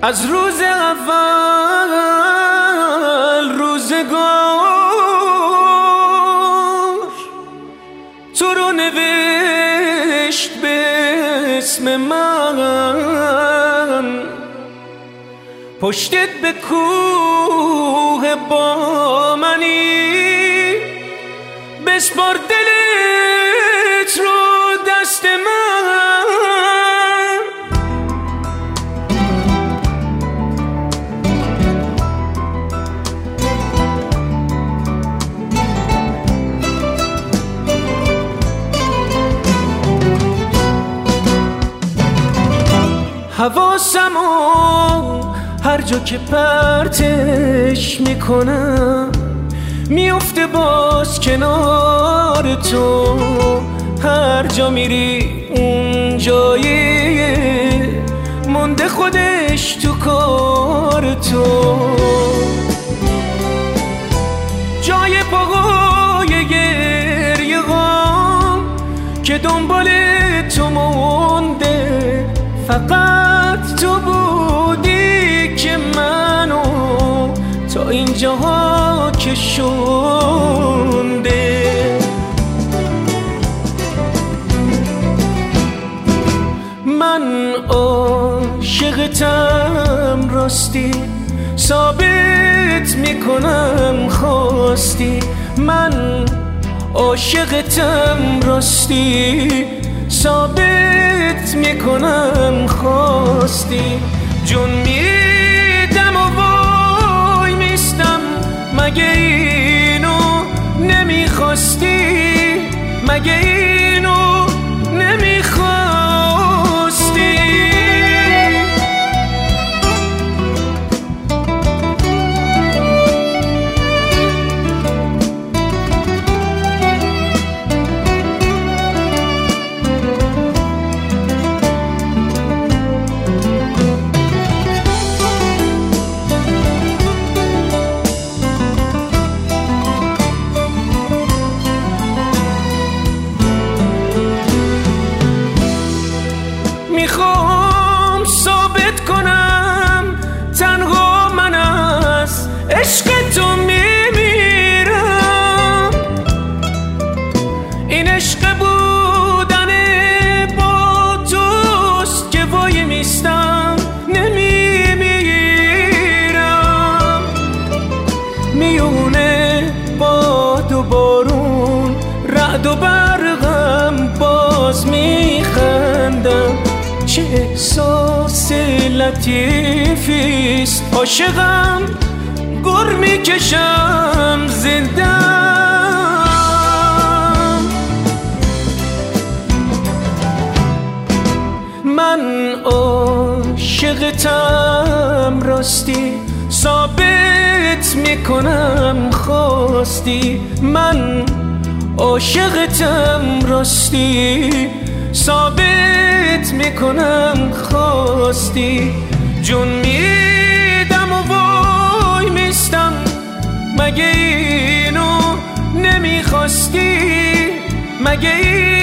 از روز اول روزگار تو رو نوشت به اسم من، پشتت به کوه با منی، بسپار دلت رو دست من. حواسمو هر جا که پرتش میکنم میفته باز کنار تو، هر جا میری اون جایی مونده خودش تو کار تو، جای پاهای گریه غم که دنبال تو مونده، فقط تو بودی که منو تا اینجاها کشونده. من عاشقتم راستی، ثابت میکنم خواستی. من عاشقتم راستی، ثابت میکنم خواستی. جون میدم و وای میستم، مگه اینو نمیخواستی؟ مگه اینو نمیخواستی؟ میخوام ثابت کنم تنها من از عشق تو میمیرم، این عشق بودن با توست که وای میستم نمیمیرم. میونه باد و بارون رعد و برقم باز میخندم، چه احساس لطیفیست عاشقم گر میکشم زندم. من عاشقتم راستی، ثابت میکنم خواستی. من عاشقتم راستی، ثابت میکنم خواستی. جون میدم و وای میستم، مگه اینو نمیخواستی؟ مگه